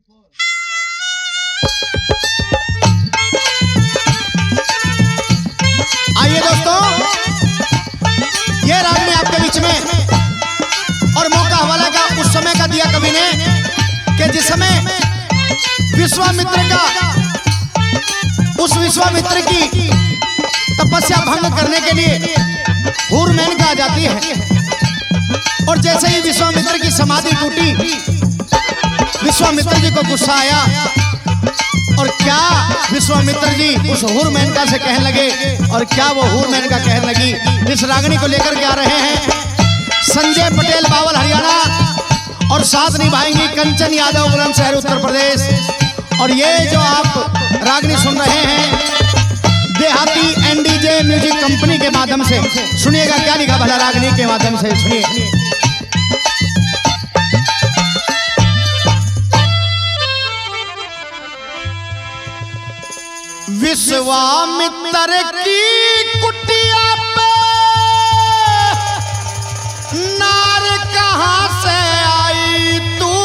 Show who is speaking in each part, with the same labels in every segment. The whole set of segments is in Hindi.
Speaker 1: आइए दोस्तों, ये रागनी आपके बीच में, और मौका हवाला का उस समय का दिया कवि ने कि जिस समय विश्वामित्र की तपस्या भंग करने के लिए हूर मेनका जाती है, और जैसे ही विश्वामित्र की समाधि टूटी, विश्वामित्र जी को गुस्सा आया, और क्या विश्वामित्र जी उस हूर मेनका से कहने लगे, और क्या वो हूर मेनका कहने लगी। इस रागनी को लेकर के आ रहे हैं संजय पटेल, बावल हरियाणा, और साथ निभाएंगी कंचन यादव, बुलंदशहर उत्तर प्रदेश। और ये जो आप रागनी सुन रहे हैं देहाती एनडीजे म्यूजिक कंपनी के माध्यम से, सुनिएगा क्या लिखा भला रागनी के माध्यम से, सुनिए। विश्वामित्र की कुटिया पे नार कहां से आई तू,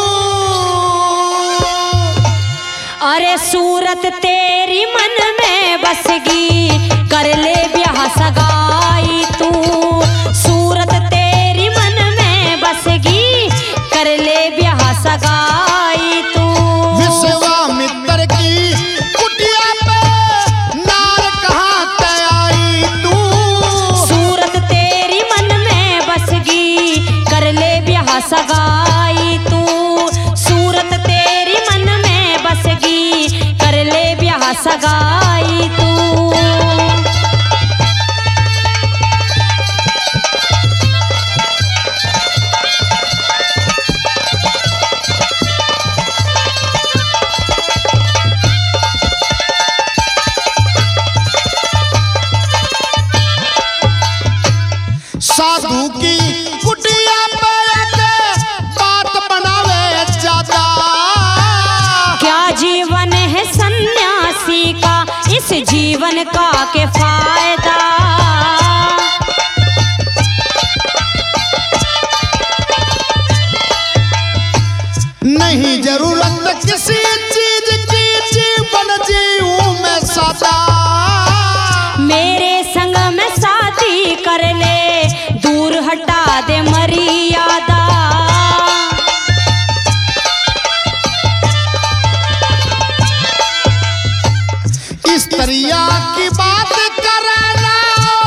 Speaker 2: अरे सूरत तेरी मन में बसगी, कर ले ब्याह सगाई तू। सूरत तेरी मन में बसगी, कर ले ब्याह सगाई तू।
Speaker 1: विश्वामित्र की कुटिया पे नार कहां से आई तू,
Speaker 2: सूरत तेरी मन में बसगी, कर ले ब्याह सगाई तू। सूरत तेरी मन में बसगी, कर ले ब्याह सगाई तू।
Speaker 1: साधु की कुटिया पे बात बनावे ज्यादा,
Speaker 2: क्या जीवन है सन्यासी का, इस जीवन का के फायदा।
Speaker 1: नहीं जरूरत किसी चीज की, जीवन जीऊं मैं सादा।
Speaker 2: मेरे संग में शादी कर ले, दूर हटा दे मर्यादा।
Speaker 1: स्त्रिया की बात करना,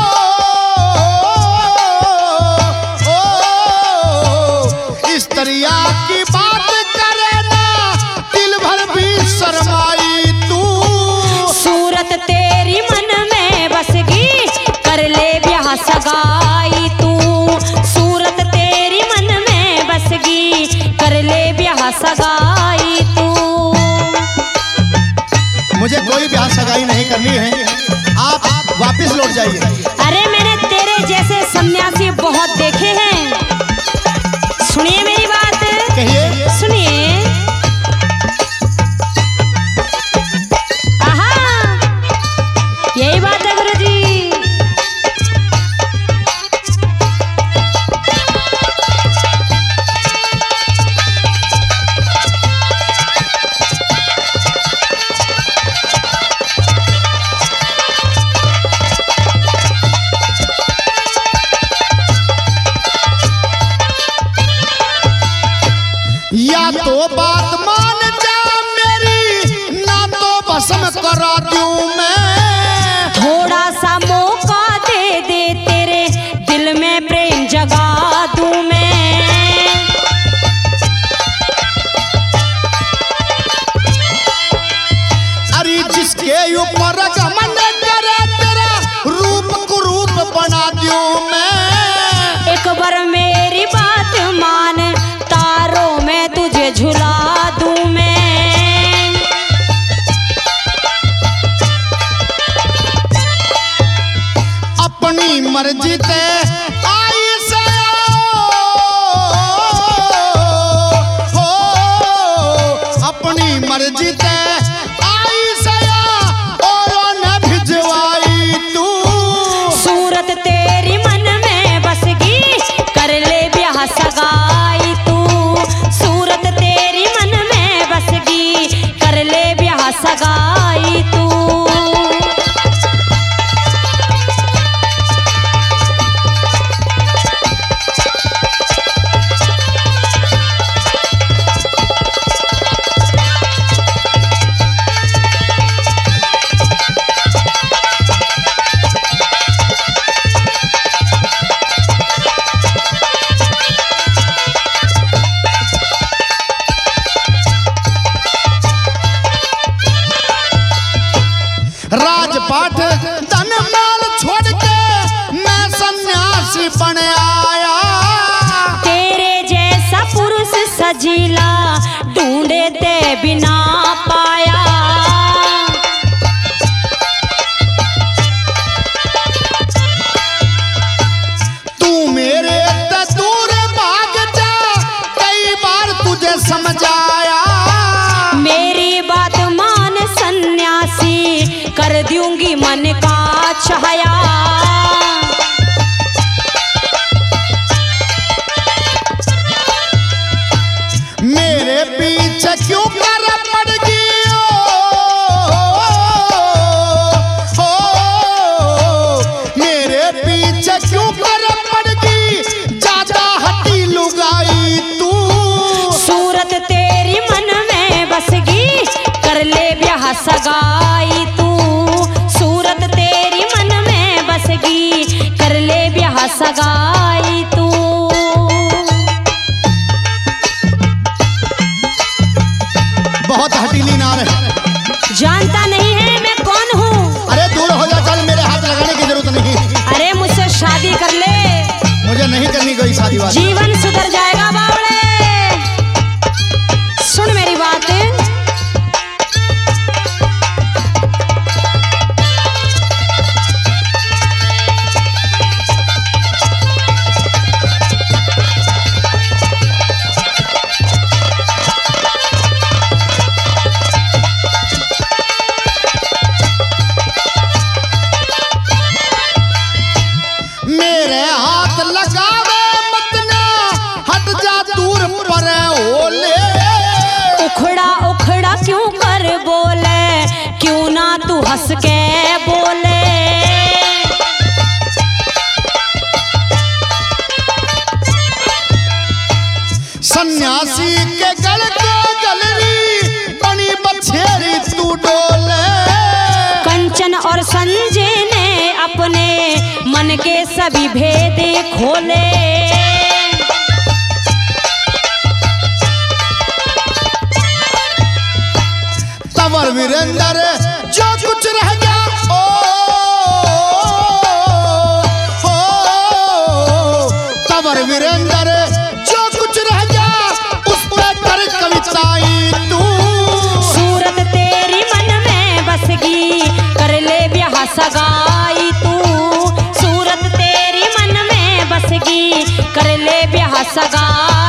Speaker 1: स्त्रिया की बात करना, दिल भर भी शर्माई तू।
Speaker 2: सूरत तेरी मन में बसगी, कर ले ब्याह सगाई तू। सूरत तेरी मन में बसगी, कर ले ब्याह सगाई तू।
Speaker 1: मुझे कोई ब्याह सगाई नहीं करनी है, आप वापस लौट जाइए।
Speaker 2: अरे मैंने तेरे जैसे सन्यासी बहुत देखे हैं। सुनिए मेरी बात,
Speaker 1: कहिए।
Speaker 2: सुनिए। आहा, यही बात है गुरुजी।
Speaker 1: या तो बात मान जा मेरी, ना तो भस्म करा दूं मैं।
Speaker 2: थोड़ा सा मौका दे दे, तेरे दिल में प्रेम जगा दूं मैं।
Speaker 1: अरे जिसके ऊपर घमंड करे, तेरा रूप कुरूप बना दूं मैं।
Speaker 2: एक बार मेरी बात मान, तारों में तुझे झुला दूं मैं।
Speaker 1: अपनी मर्जी ते आई से हो, अपनी मर्जी ते आई से और न भिजवाई तू।
Speaker 2: सूरत तेरी मन में बसगी, कर ले ब्याह सगाई तू। सूरत तेरी मन में बस
Speaker 1: राजपाट धन माल छोड़ के मैं सन्यासी बन आया।
Speaker 2: तेरे जैसा पुरुष सजीला ढूंढे ते बिना पाया।
Speaker 1: तू मेरे ते दूर भाग जा, कई बार तुझे समझाया।
Speaker 2: मेरी बात मान सन्यासी, कर दूंगी मन का छाया।
Speaker 1: मेरे पीछे क्यों कर पड़गी मेरे पीछे क्यों कर पड़गी, ज्यादा हटी लुगाई तू।
Speaker 2: सूरत तेरी मन में बसगी, कर ले ब्याह सगाई तू। सूरत तेरी मन में बसगी, कर ले ब्याह सगाई तू।
Speaker 1: बहुत हटीली नार है।
Speaker 2: जानता नहीं है मैं कौन हूँ?
Speaker 1: अरे दूर हो जा, चल, मेरे हाथ लगाने की जरूरत नहीं।
Speaker 2: अरे मुझसे शादी कर ले,
Speaker 1: मुझे नहीं करनी कोई शादी वादी।
Speaker 2: जीवन सुधर जाएगा बावड़े। सुन मेरी बात,
Speaker 1: मेरे हाथ लगावे मत ना, हट जा दूर पर ओले।
Speaker 2: उखड़ा उखड़ा क्यों कर बोले, क्यों ना तू हंस के बोले।
Speaker 1: सन्यासी के गल के गलरी बनी बछेरी तू डोले।
Speaker 2: कंचन और संजय ने अपने मन के सभी भेद खोले।
Speaker 1: तंवर वीरेंद्र जो कुछ रह गया तंवर वीरेंद्र जो कुछ रह गया, उस पे कर कविताई तू।
Speaker 2: सूरत तेरी मन में बसगी, कर ले ब्याह सगाई तू। सूरत तेरी मन में बसगी, कर ले ब्याह सगाई।